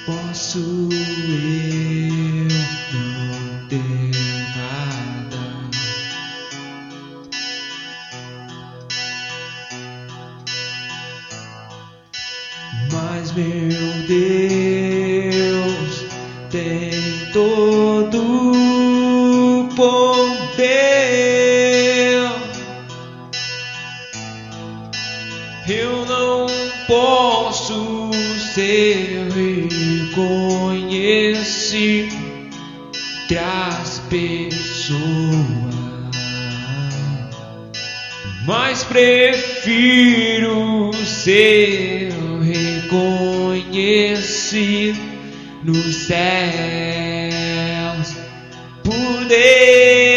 posso eu não ter nada, mas meu Deus tem todo o poder. Eu não posso ser reconhecido entre as pessoas, mas prefiro ser reconhecido nos céus por Deus.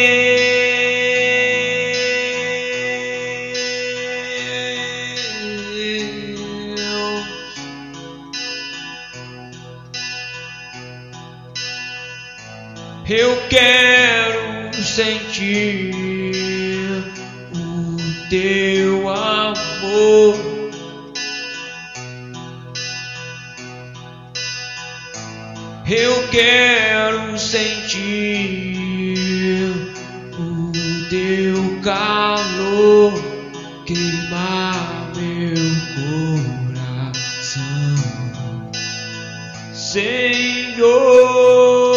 Eu quero sentir o teu amor. Eu quero sentir o teu calor queimar meu coração, Senhor.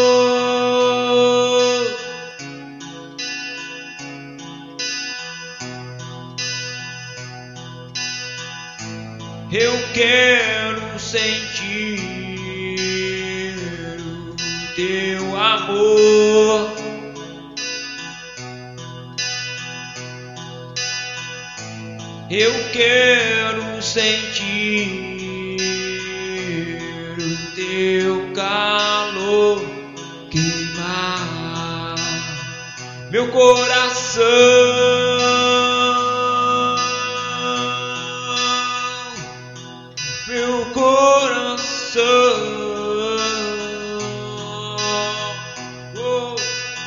Eu quero sentir o teu amor. Eu quero sentir o teu calor queimar meu coração. Meu coração, oh.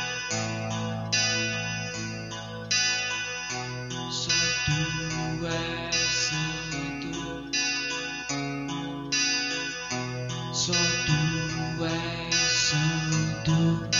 Só tu és santo, só tu és santo.